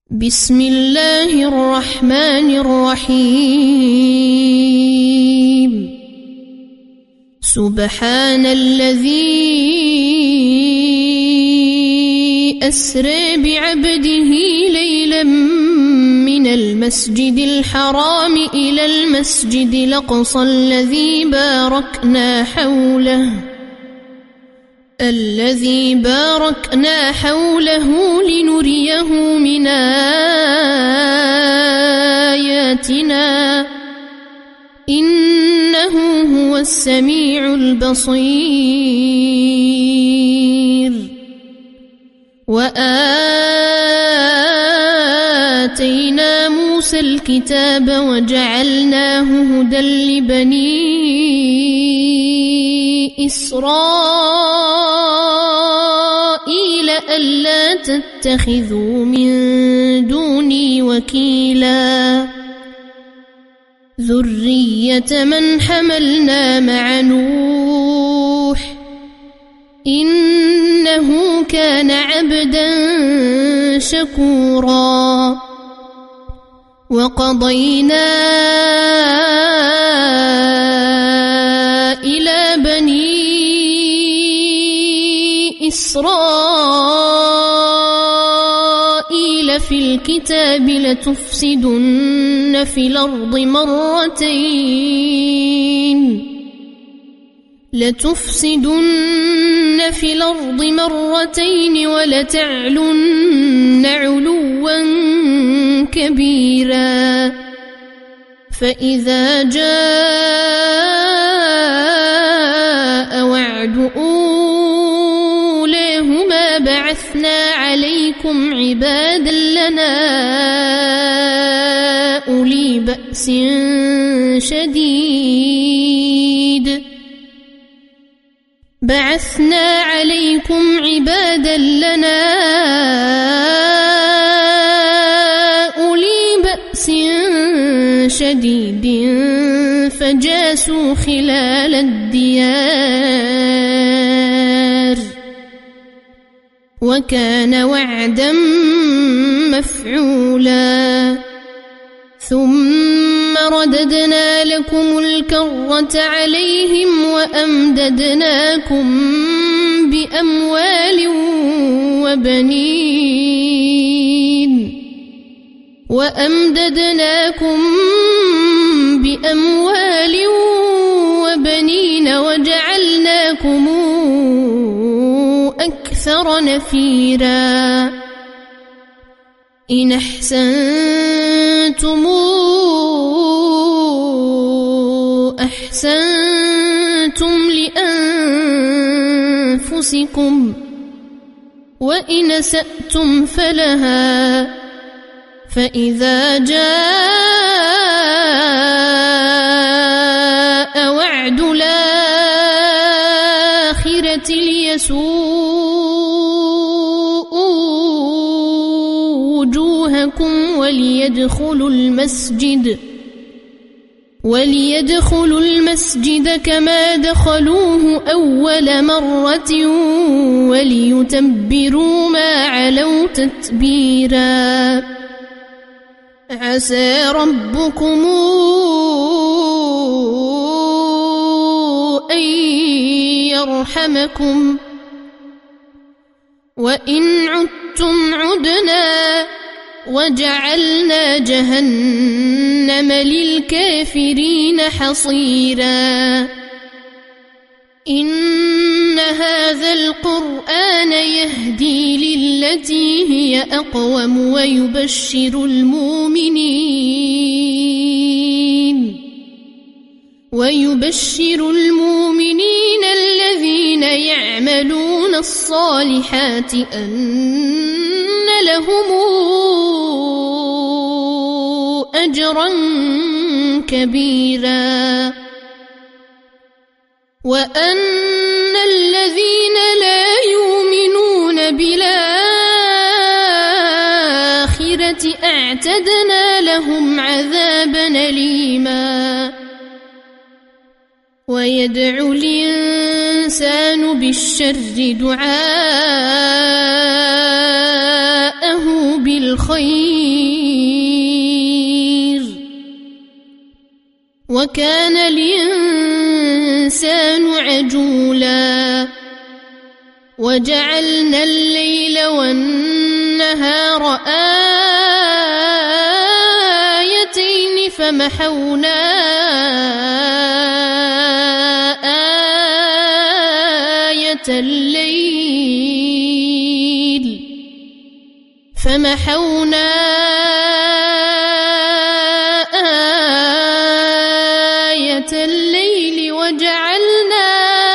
بسم الله الرحمن الرحيم سبحان الذي أسرى بعبده ليلا من المسجد الحرام إلى المسجد الأقصى الذي باركنا حوله لنريه من آياتنا إنه هو السميع البصير وآتينا موسى الكتاب وجعلناه هدى لبني إسرائيل ألا تتخذوا من دوني وكيلا ذرية من حملنا مع نوح إنه كان عبدا شكورا وقضينا إلى بني إسرائيل في الكتاب لتفسدن في الأرض مرتين ولتعلن علوا كبيرا فإذا جاء وعد أولاهما بعثنا عليكم عبادا لنا أولي بأس شديد فجاسوا خلال الديار وكان وعدا مفعولا ثم رددنا لكم الكرة عليهم وأمددناكم بأموال وبنين وجعلناكم أكثر نفيرا إن أحسنتم لأنفسكم وإن أسأتم فلها فإذا جاء وعد الآخرة ليسوءوا وجوهكم وليدخلوا المسجد كما دخلوه أول مرة وليتبروا ما علوا تتبيرا عسى ربكم أن يرحمكم وإن عدتم عدنا وجعلنا جهنم للكافرين حصيرا إن هذا القرآن يهدي للتي هي أقوم ويبشر المؤمنين الذين يعملون الصالحات أن لهم أجرا كبيرا وأن الذين لا يؤمنون بالآخرة أعتدنا لهم عذابا أليما ويدعو الإنسان بالشر دعاءه بالخير الخير وكان الإنسان عجولا وجعلنا الليل والنهار آيتين فمحونا آية الليل وجعلنا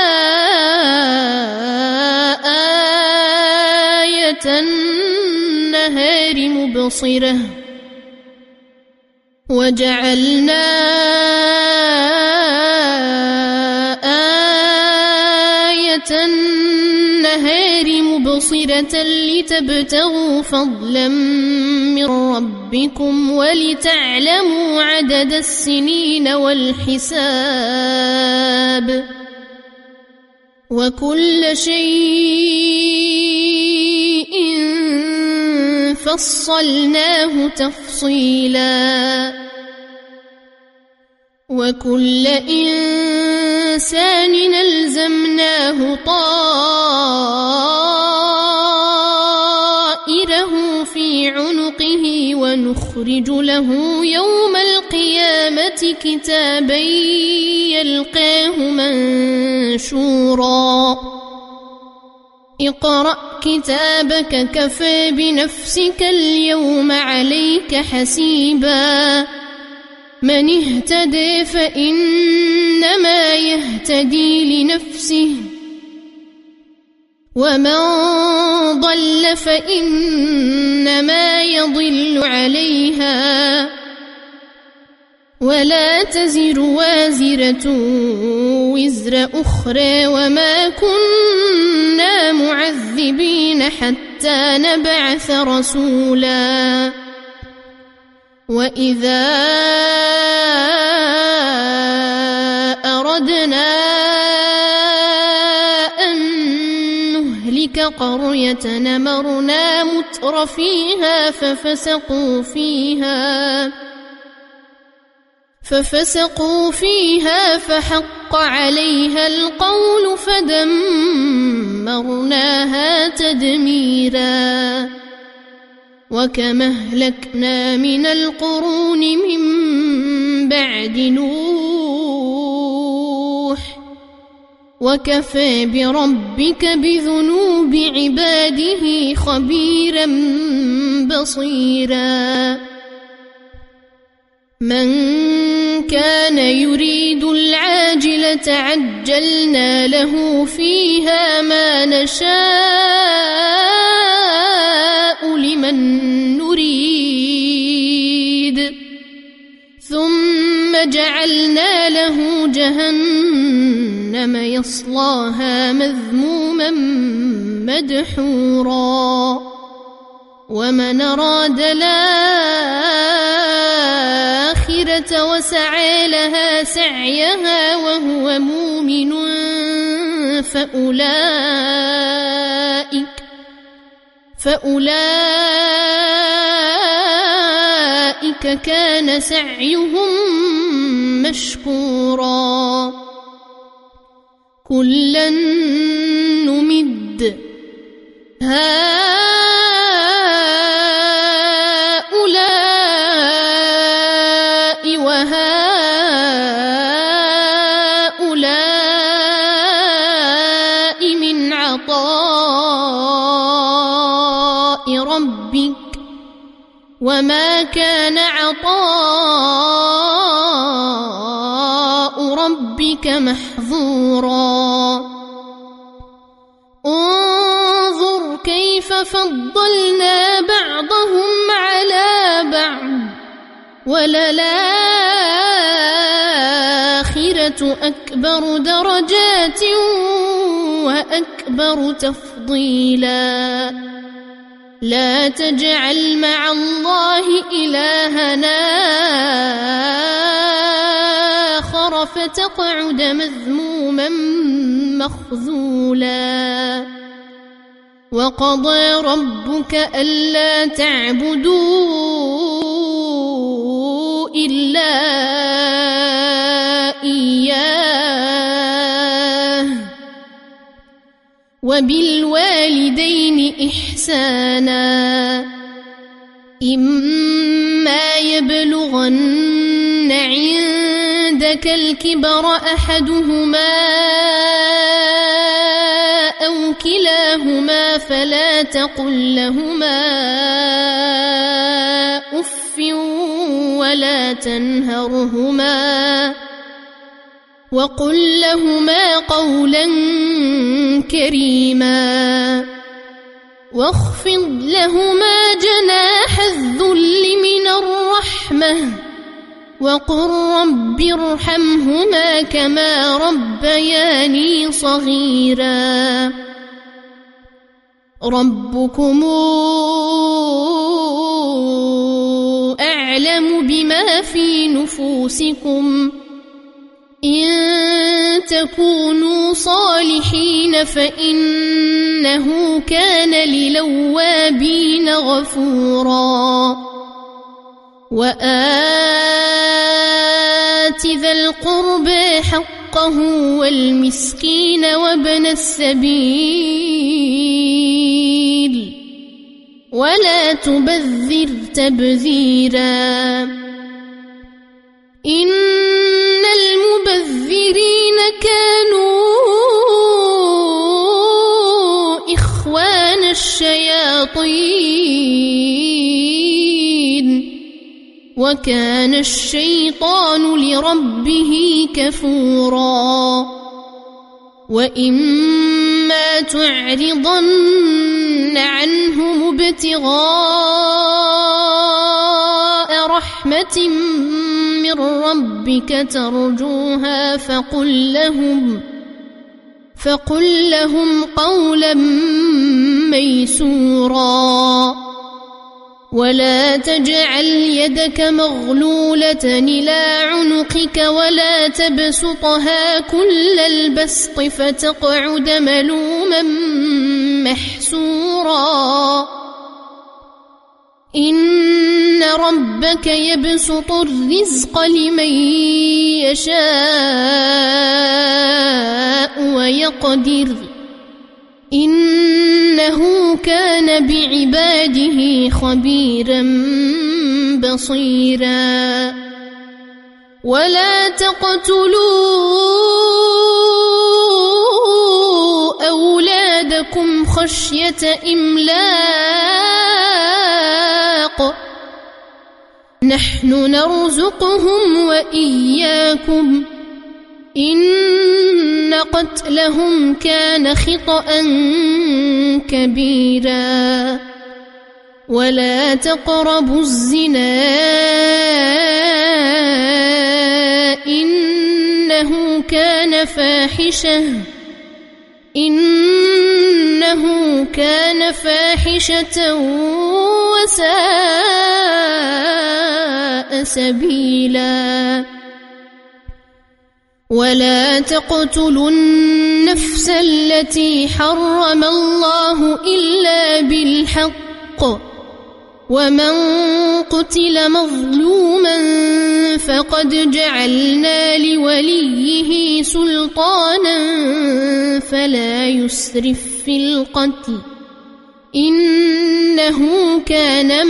آية النهار مبصرة لتبتغوا فضلا من ربكم ولتعلموا عدد السنين والحساب وكل شيء فصلناه تفصيلا وكل إنسان ألزمناه طائره في عنقه ونخرج له يوم القيامة كتابا يلقاه منشورا اقرأ كتابك كفى بنفسك اليوم عليك حسيبا من اهتدى فإنما يهتدي لنفسه ومن ضل فإنما يضل عليها ولا تزر وازرة وزر أخرى وما كنا معذبين حتى نبعث رسولا وإذا أردنا أن نهلك قرية أمرنا متر فيها ففسقوا فيها فحق عليها القول فدمرناها تدميرا وكما أهلكنا من القرون من بعد نوح وكفى بربك بذنوب عباده خبيرا بصيرا من كان يريد العاجلة عجلنا له فيها ما نشاء لمن نريد ثم جعلنا له جهنم يصلاها مذموما مدحورا ومن أراد الآخرة وسعى لها سعيها وهو مؤمن فأولئك كان سعيهم مشكورا كلا نمد هؤلاء وهؤلاء من عطاء ربك وما كان عطاء ربك محظورا انظر كيف فضلنا بعضهم على بعض وللآخرة أكبر درجات وأكبر تفضيلا لا تجعل مع الله إلهنا آخر فتقعد مذموما مخذولا وقضى ربك ألا تعبدوا إلا إياه وبالوالدين إحسانا إما يبلغن عندك الكبر أحدهما أو كلاهما فلا تقل لهما أف ولا تنهرهما وقل لهما قولا كريما واخفض لهما جناح الذل من الرحمة وقل رب ارحمهما كما ربياني صغيرا ربكم أعلم بما في نفوسكم إن تكونوا صالحين فإنه كان للأوابين غفورا وآت ذا القربى حقه والمسكين وابن السبيل ولا تبذر تبذيرا إن المبذرين كانوا إخوان الشياطين وكان الشيطان لربه كفورا وإما تعرضن عنهم ابتغاء رحمة من ربك ترجوها فقل لهم قولا ميسورا ولا تجعل يدك مغلولة إلى عنقك ولا تبسطها كل البسط فتقعد ملوما محسورا إن ربك يبسط الرزق لمن يشاء ويقدر إنه كان بعباده خبيرا بصيرا ولا تقتلوا أولادكم خشية إملاق نحن نرزقهم وإياكم إن قتلهم كان خطأ كبيرا ولا تقربوا الزنا إنه كان فاحشة وساء سبيلا ولا تقتلوا النفس التي حرم الله إلا بالحق ومن قتل مظلوما فقد جعلنا لوليه سلطانا فلا يسرف في القتل إنه كان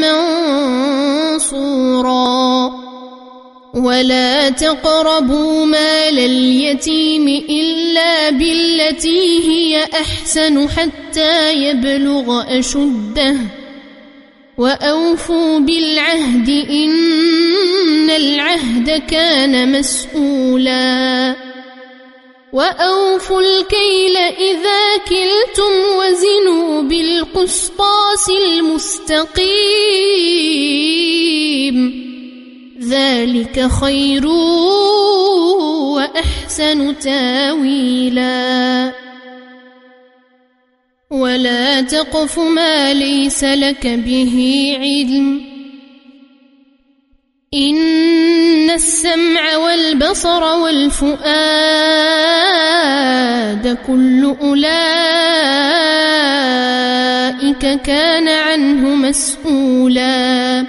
منصورا ولا تقربوا مال اليتيم إلا بالتي هي أحسن حتى يبلغ أشده وأوفوا بالعهد إن العهد كان مسؤولا وأوفوا الكيل إذا كلتم وزنوا بالقسطاس المستقيم ذلك خير وأحسن تاويلا ولا تقف ما ليس لك به علم إن السمع والبصر والفؤاد كل أولئك كان عنه مسؤولا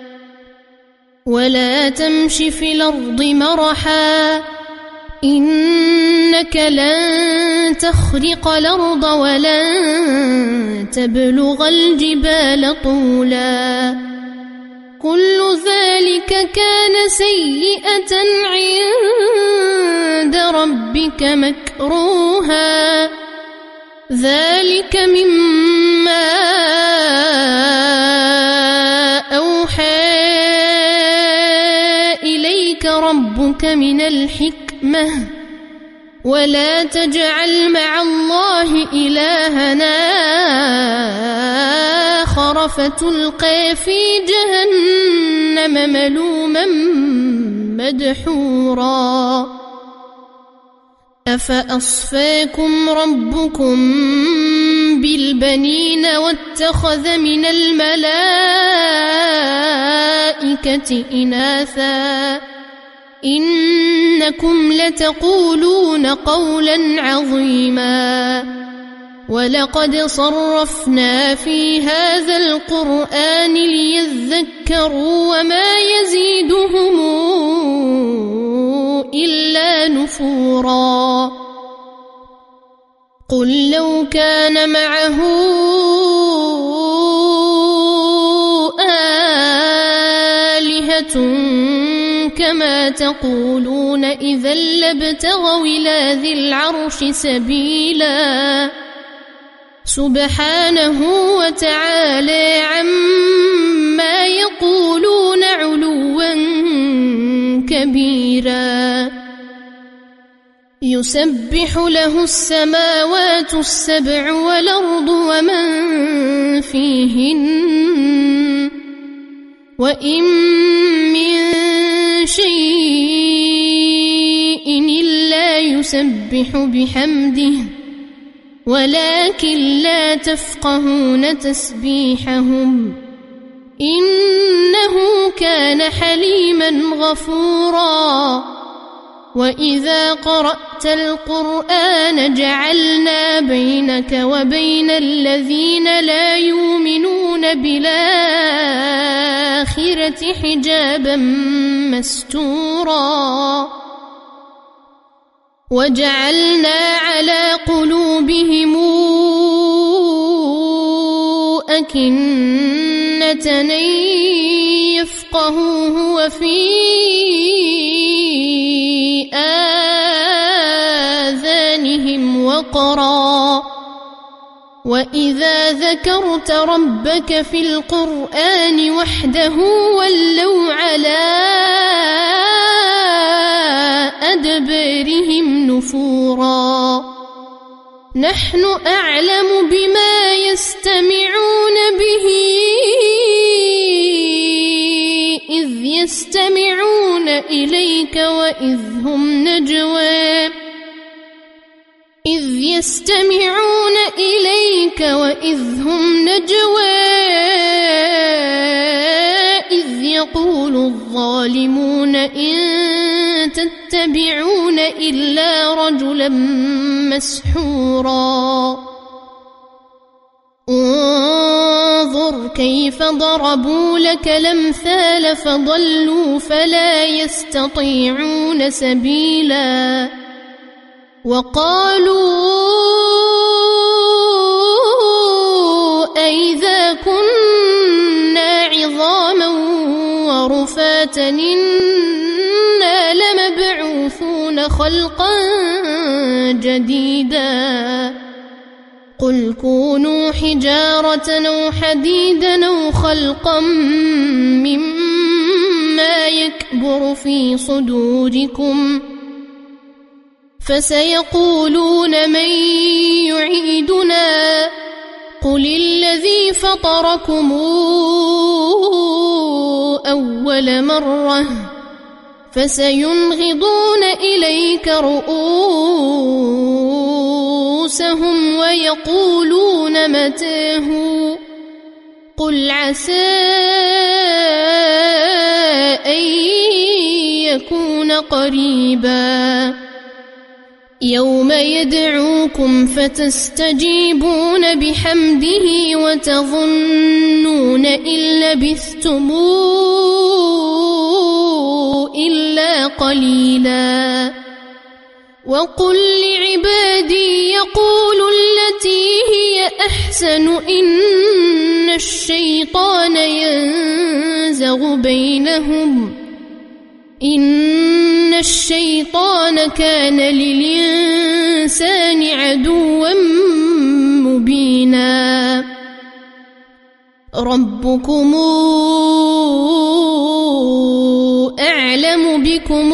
ولا تمش في الأرض مرحا إنك لن تخرق الأرض ولن تبلغ الجبال طولا كل ذلك كان سيئة عند ربك مكروها ذلك مما أوحى إليك ربك من الحكمة ولا تجعل مع الله إلهنا آخر فتلقى في جهنم ملوما مدحورا أفأصفاكم ربكم بالبنين واتخذ من الملائكة إناثا إنكم لتقولون قولا عظيما ولقد صرفنا في هذا القرآن ليذكروا وما يزيدهم إلا نفورا قل لو كان معه آلهة كما تقولون إذا لابتغوا إلى ذي العرش سبيلا سبحانه وتعالى عما يقولون علوا كبيرا يسبح له السماوات السبع والأرض ومن فيهن وإن من شيء إلا يسبح بحمده ولكن لا تفقهون تسبيحهم إنه كان حليما غفورا وإذا قرأت القرآن جعلنا بينك وبين الذين لا يؤمنون بالآخرة حجابا مستورا وجعلنا على قلوبهم أكنة أن يفقهوه وفي آذانهم وقرا وإذا ذكرت ربك في القرآن وحده ولوا على أدبارهم نفورا نحن أعلم بما يستمعون به إذ يستمعون إليك وإذ هم نجوى إذ يقول الظالمون إن تتبعون إلا رجلا مسحورا انظر كيف ضربوا لك الأمثال فضلوا فلا يستطيعون سبيلا وقالوا أئذا كنا عظاما ورفاتا إنا لمبعوثون خلقا جديدا قل كونوا حجارة أو حديدا أو خلقا مما يكبر في صدوركم فسيقولون من يعيدنا قل الذي فطركم أول مرة فسينغضون إليك رؤوسهم ويقولون متاه قل عسى أن قريبا يوم يدعوكم فتستجيبون بحمده وتظنون إن لبثتم إلا قليلا وقل لعبادي يقولوا التي هي أحسن إن الشيطان ينزغ بينهم إن الشيطان كان للإنسان عدوا مبينا ربكم أعلم بكم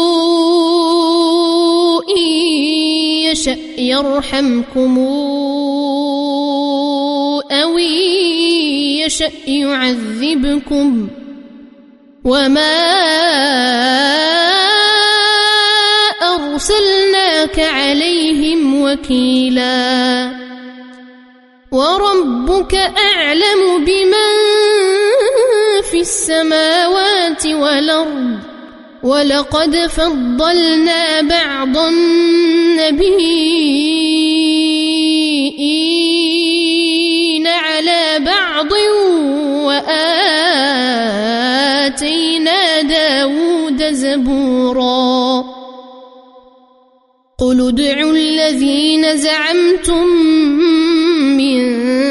إن يشأ يرحمكم أو إن يشأ يعذبكم وما أرسلناك عليهم وكيلا وربك أعلم بمن في السماوات والأرض ولقد فضلنا بعض النبيين على بعض وآتينا داود زبورا قل ادعوا الذين زعمتم من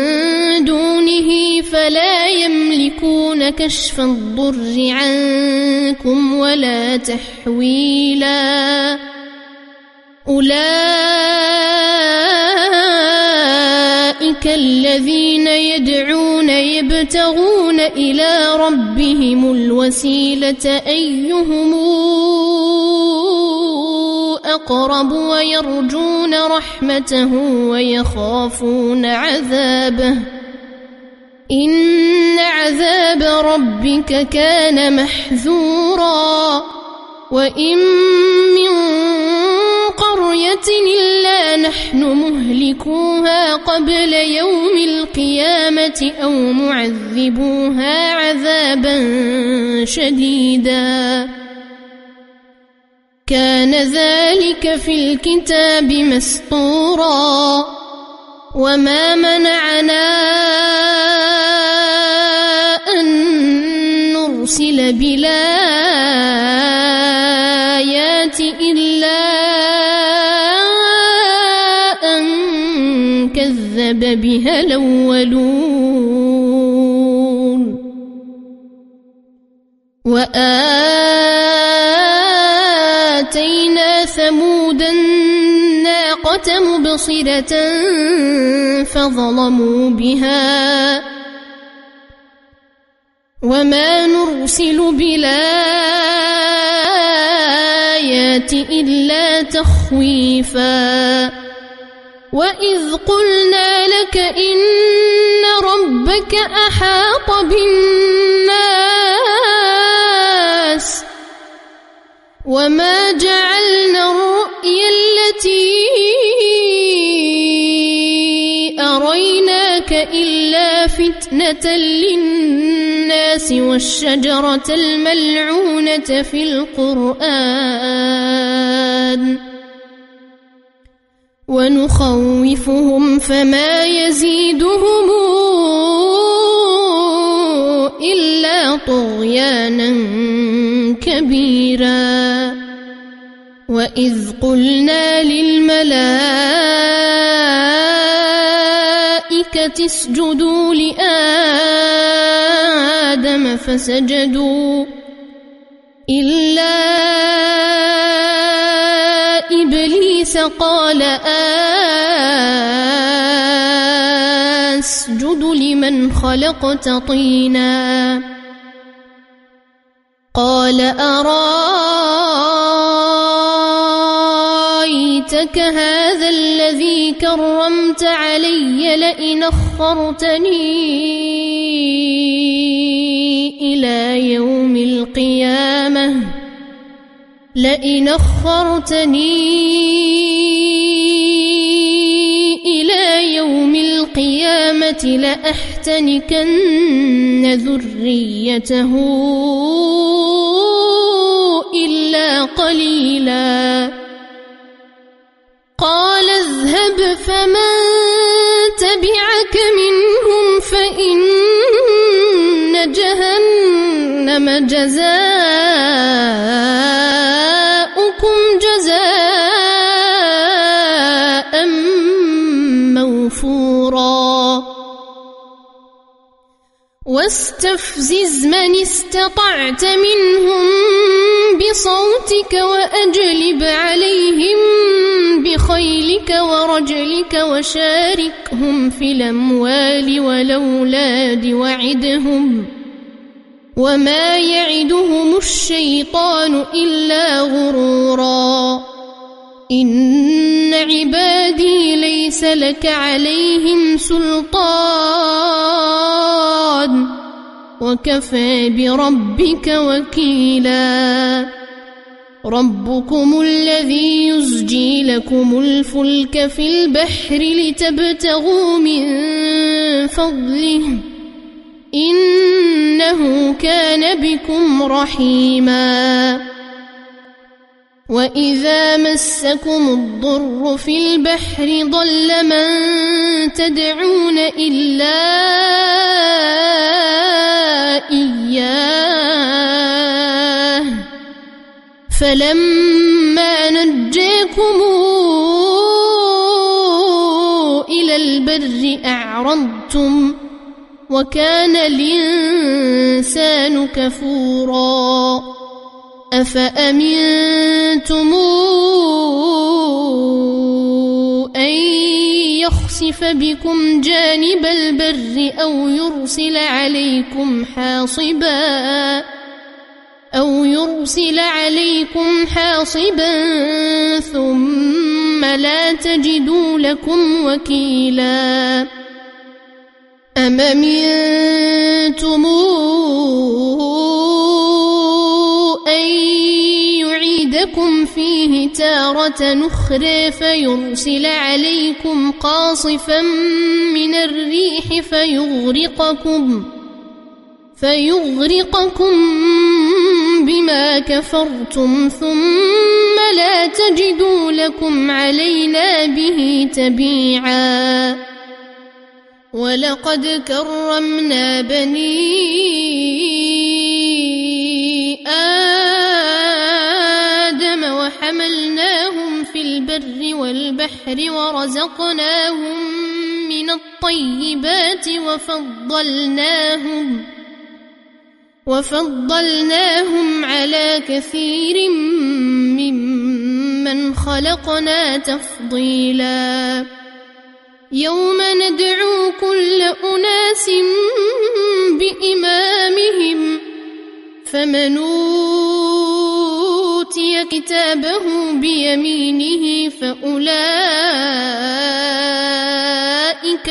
دونه فلا يملكون كشف الضر عنكم ولا تحويلا أولئك الذين يدعون يبتغون إلى ربهم الوسيلة أيهم أقرب ويرجون رحمته ويخافون عذابه إن عذاب ربك كان محذورا وإن من قرية إلا نحن مهلكوها قبل يوم القيامة أو معذبوها عذابا شديدا كان ذلك في الكتاب مسطورا وما منعنا أن نرسل بالآيات إلا أن كذب بها الأولون وآتينا ثمود الناقة مبصرة فظلموا بها وما نرسل بالآيات إلا تخويفا وإذ قلنا لك إن ربك أحاط بالناس وما جعلنا الرؤيا التي أريناك إلا فتنة للناس والشجرة الملعونة في القرآن ونخوفهم فما يزيدهم إلا طغيانا كبيرا وإذ قلنا للملائكة اسجدوا لآدم فسجدوا إلا إبليس قال أسجد لمن خلقت طينا قال أرايتك هذا الذي كرمت علي لئن أخرتني إلى يوم القيامة لأحتنكن ذريته إلا إلا قليلا قال اذهب فمن تبعك منهم فإن جهنم جزاؤكم جزاء موفورا واستفزز من استطعت منهم بصوتك وأجلب عليهم بخيلك ورجلك وشاركهم في الأموال والأولاد وعدهم وما يعدهم الشيطان إلا غرورا إن عبادي ليس لك عليهم سلطان وكفى بربك وكيلا ربكم الذي يزجي لكم الفلك في البحر لتبتغوا من فضله إنه كان بكم رحيما وإذا مسكم الضر في البحر ضل من تدعون إلا إياه فلما نجاكم إلى البر أعرضتم وكان الإنسان كفورا أفأمنتم أن يخسف بكم جانب البر أو يرسل عليكم حاصبا ثم لا تجدوا لكم وكيلا أم أمنتم أن يعيدكم فيه تارة أخرى فيرسل عليكم قاصفا من الريح فيغرقكم بما كفرتم ثم لا تجدوا لكم علينا به تبيعا ولقد كرمنا بني آدم وحملناهم في البر والبحر ورزقناهم من الطيبات وفضلناهم على كثير ممن خلقنا تفضيلا يوم ندعو كل أناس بإمامهم فمن أوتي كتابه بيمينه فأولئك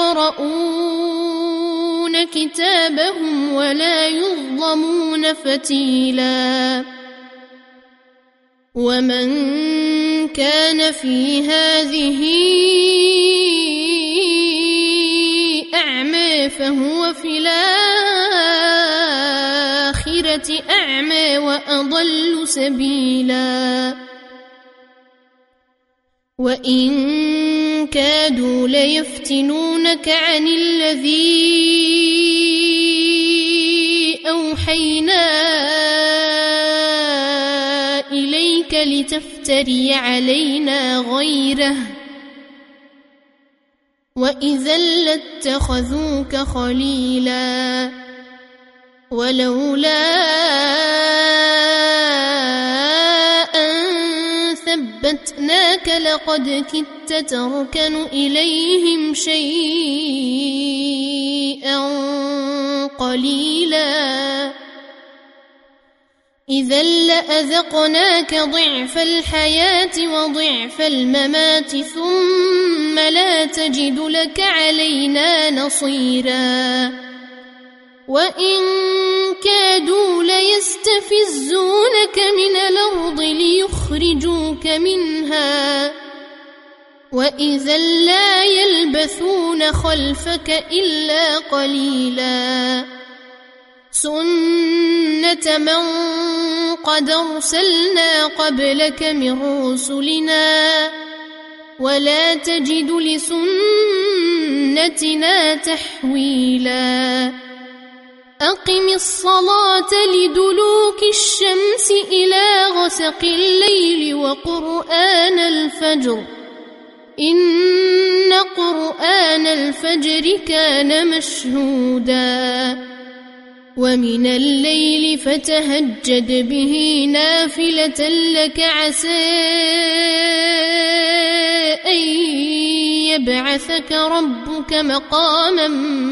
يقرؤون كتابهم ولا يظلمون فتيلا ومن كان في هذه أعمى فهو في الآخرة أعمى وأضل سبيلا وإن كادوا ليفتنونك عن الذي أوحينا إليك لتفتري علينا غيره وإذا لاتخذوك خليلا ولولا أن ثبتناك لقد كدت تركن إليهم شيئا قليلا إذا لأذقناك ضعف الحياة وضعف الممات ثم لا تجد لك علينا نصيرا وإن كادوا ليستفزونك من الأرض ليخرجوك منها وإذا لا يلبثون خلفك إلا قليلا سنة سنة من قد أرسلنا قبلك من رسلنا ولا تجد لسنتنا تحويلا أقم الصلاة لدلوك الشمس إلى غسق الليل وقرآن الفجر إن قرآن الفجر كان مشهودا ومن الليل فتهجد به نافلة لك عسى أن يبعثك ربك مقاما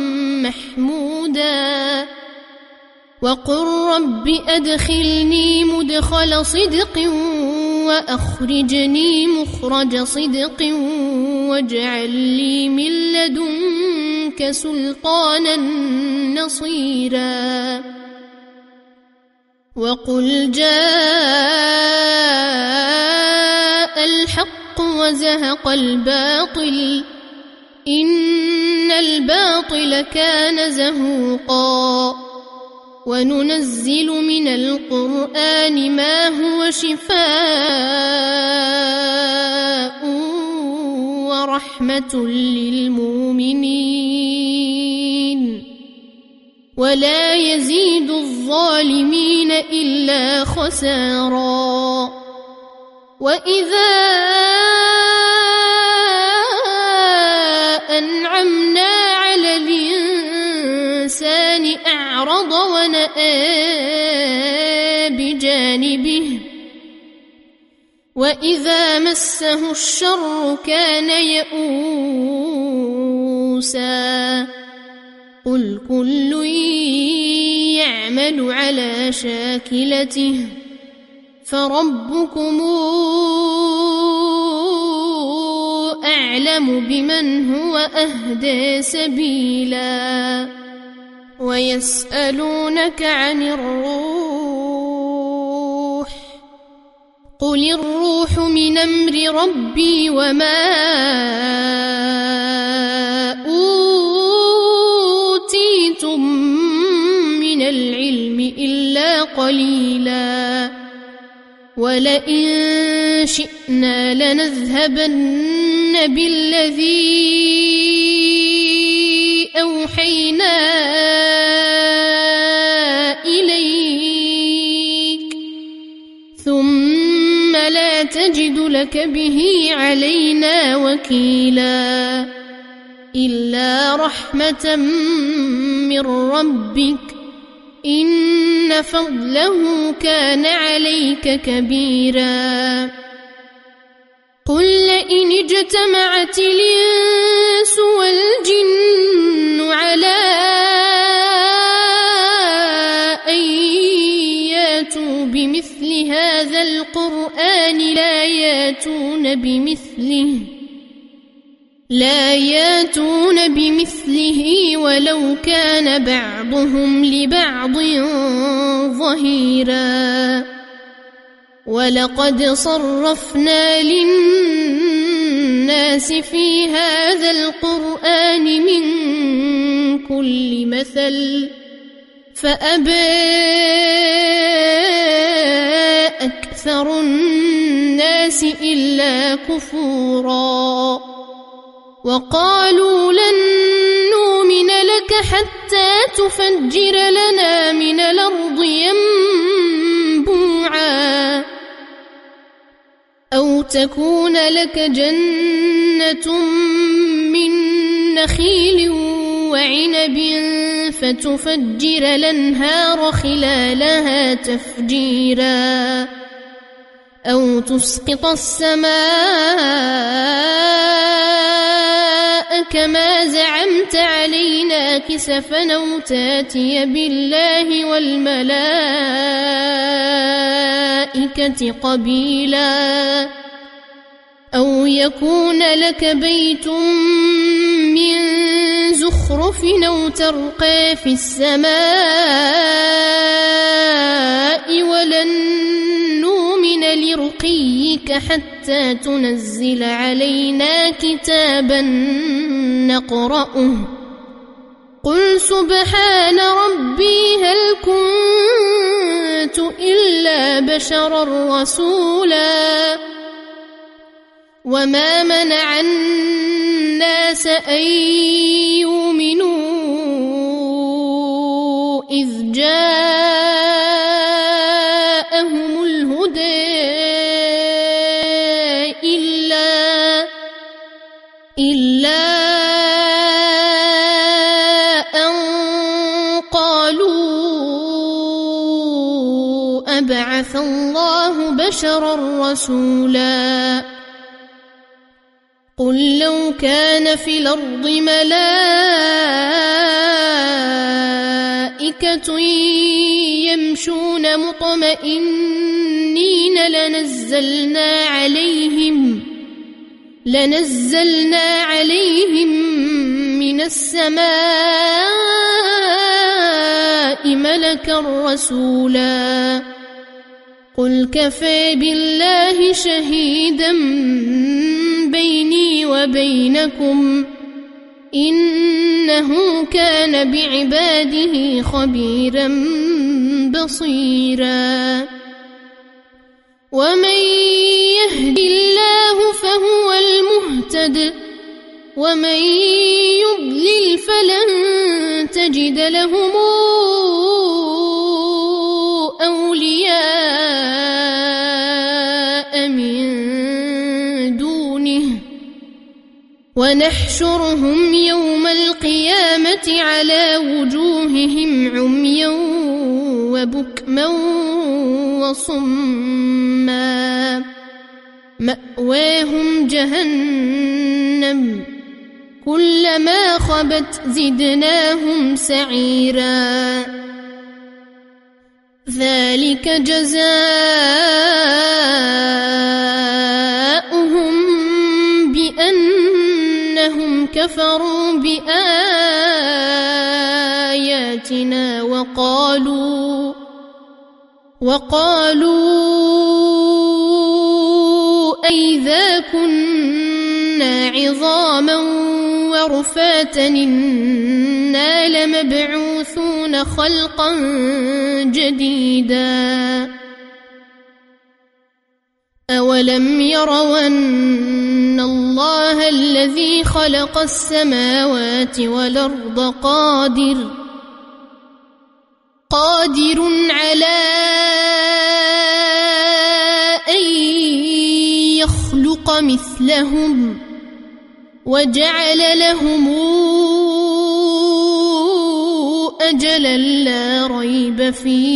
محمودا وقل رب أدخلني مدخل صدق وأخرجني مخرج صدق واجعل لي من لدنك سلطانا نصيرا وقل جاء الحق وزهق الباطل إن الباطل كان زهوقا وننزل من القرآن ما هو شفاء ورحمة للمؤمنين ولا يزيد الظالمين إلا خسارا وإذا أنعمنا على الإنسان أعرض ونأى بجانبه وإذا مسه الشر كان يئوسا قل كل يعمل على شاكلته فربكم أعلم بمن هو أهدى سبيلا ويسألونك عن الروح قل الروح من أمر ربي وما أوتيتم من العلم إلا قليلا ولئن شئنا لنذهبن بالذي أوحينا إليك ثم لا تجد لك به علينا وكيلا إلا رحمة من ربك إن فضله كان عليك كبيرا قل لئن اجتمعت الإنس والجن على أن ياتوا بمثل هذا القرآن لا ياتون بمثله ولو كان بعضهم لبعض ظهيرا ولقد صرفنا للناس في هذا القرآن من كل مثل فأبى أكثر الناس إلا كفورا وقالوا لن نؤمن لك حتى تفجر لنا من الأرض ينبوعا أو تكون لك جنة من نخيل وعنب فتفجر الأنهار خلالها تفجيرا أو تسقط السماء كما زعمت علينا كسفا أو تاتي بالله والملائكة قبيلا أو يكون لك بيت من زخرف أو ترقى في السماء ولن نؤمن لرقيك حتى تنزل علينا كتابا نقرأه قل سبحان ربي هل كنت إلا بشرا رسولا وما منع الناس أن يؤمنوا إذ جاءهم الهدى إلا أن قالوا أبعث الله بشرا رسولا قل لو كان في الأرض ملائكة يمشون مطمئنين لنزلنا عليهم من السماء ملكا رسولا قل كفى بالله شهيدا بيني وبينكم إنه كان بعباده خبيرا بصيرا ومن يهد الله فهو المهتد ومن يضلل فلن تجد لهم أولياء من دونه ونحشرهم يوم القيامة على وجوههم عميا وبكما وصما مأواهم جهنم كلما خبت زدناهم سعيرا ذلك جزاؤهم بأنهم كفروا بآياتنا وقالوا أئذا كنا عظاما ورفاتا إنا لمبعوثون خلقا جديدا أولم يروا أن الله الذي خلق السماوات والأرض قادر على أن يخلق مثلهم وجعل لهم أجلا لا ريب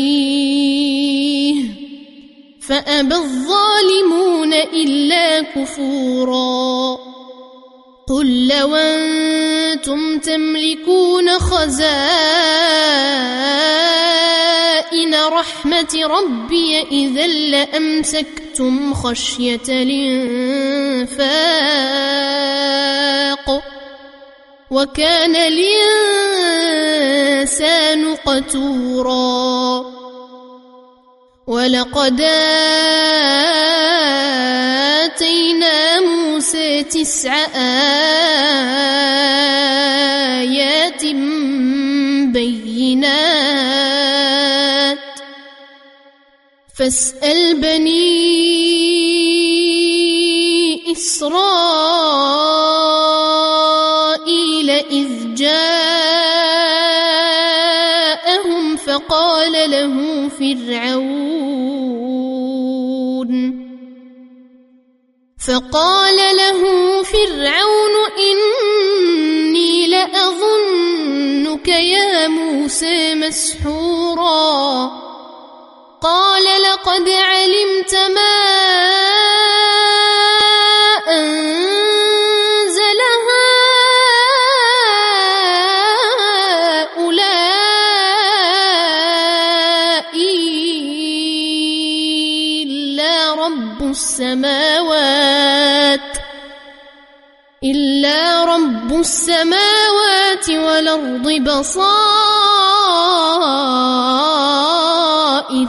فيه فأبى الظالمون إلا كفورا قل لو أنتم تملكون خزائن رحمة ربي إذا لأمسكتم خشية الإنفاق وكان الإنسان قتورا ولقد آتينا موسى 9 آيات بينات فاسأل بني إسرائيل إذ جاءهم فقال له فرعون إني لأظنك يا موسى مسحورا قال لقد علمت ما أنزل هؤلاء إلا رب السماوات والأرض بصائر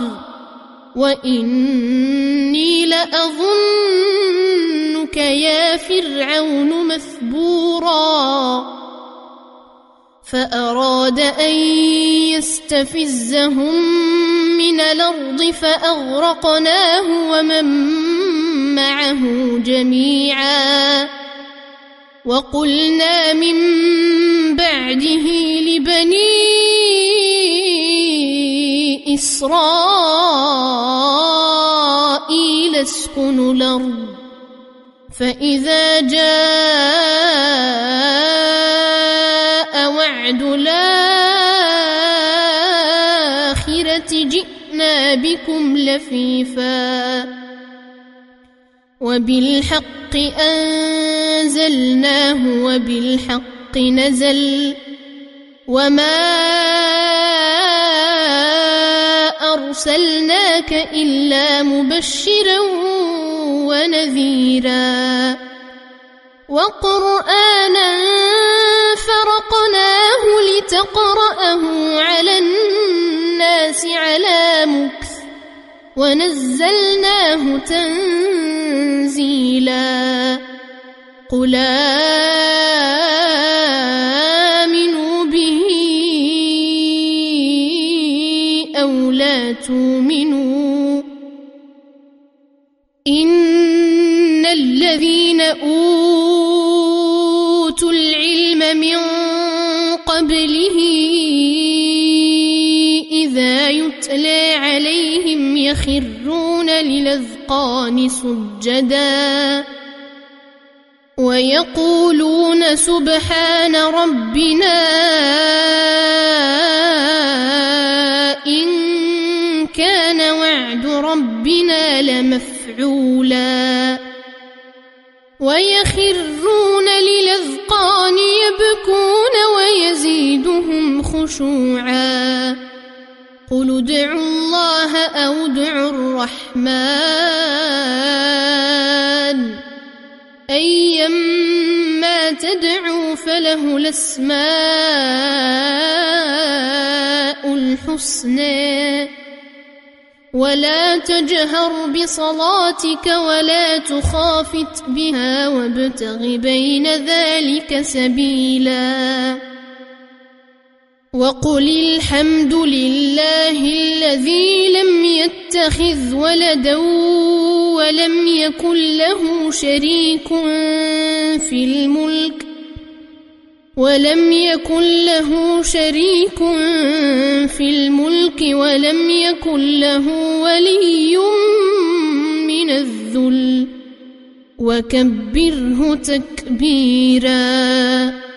وإني لأظنك يا فرعون مثبورا فأراد أن يستفزهم من الأرض الأرض فأغرقناه ومن معه جميعا وقلنا من بعده لبني إسرائيل اسكنوا الأرض فإذا جاء وعد الآخرة جئنا بكم لفيفا وبالحق أنزلناه وبالحق نزل وما أرسلناك إلا مبشرا ونذيرا وقرآنا فرقناه لتقرأه على الناس على مكث ونزلناه تنزيلا قل آمنوا به أو لا تؤمنوا إن الذين أوتوا العلم من قبله إذا يتلى عليهم يخرون للأذقان سجدا ويقولون سبحان ربنا إن كان وعد ربنا لمفعولا ويخرون للأذقان يبكون ويزيدهم خشوعا قل ادعوا الله أو ادعوا الرحمن أيما تدعوا فله الأسماء الحسنى ولا تجهر بصلاتك ولا تخافت بها وابتغ بين ذلك سبيلا وقل الحمد لله الذي لم يتخذ ولدا ولم يكن له شريك في الملك ولم ولم يكن له ولي من الذل وكبره تكبيرا